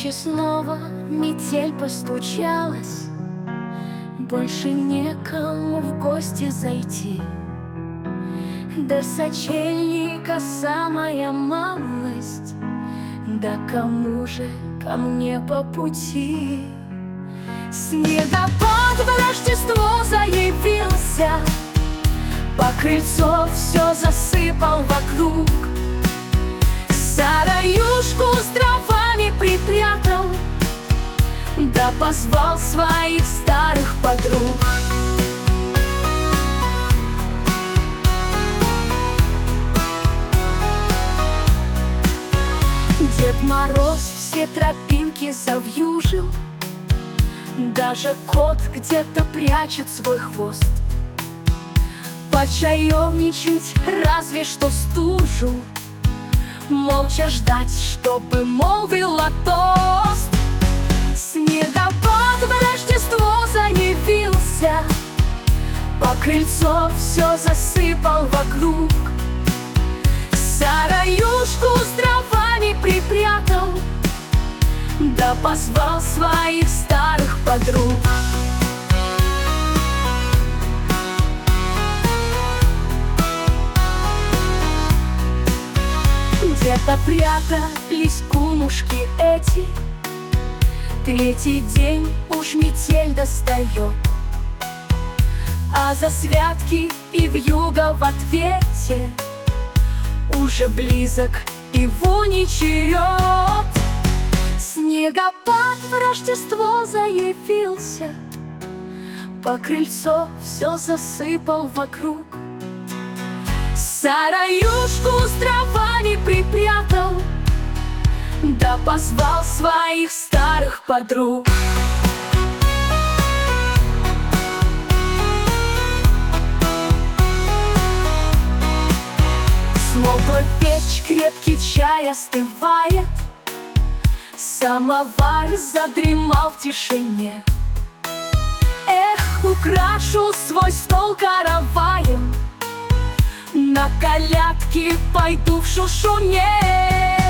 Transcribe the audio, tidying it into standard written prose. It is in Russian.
ночи снова метель постучалась, больше некому в гости зайти. До сочельника самая малость, да кому же ко мне по пути? Снегопад в Рождество заявился, по крыльцу все засыпал вокруг. Сараюшку с дровами припрятал, да позвал своих старых подруг. Дед Мороз все тропинки завьюжил, даже кот где-то прячет свой хвост. Почаевничать разве что стужу, молча ждать, чтобы молвила тост. Снегопад в Рождество заявился, по крыльцу все засыпал вокруг. Сараюшку с дровами припрятал, да позвал своих старых подруг. Где-то прятались кумушки эти, третий день уж метель достает, а за святки и вьюга в ответе уже близок и вуни черед. Снегопад в Рождество заявился, по крыльцу все засыпал вокруг. Сараюшку с дровами припрятал, да позвал своих старых подруг. Словно печь крепкий чай остывает, самовар задремал в тишине. Эх, украшу свой стол караваем, на колядки пойду в шушуне.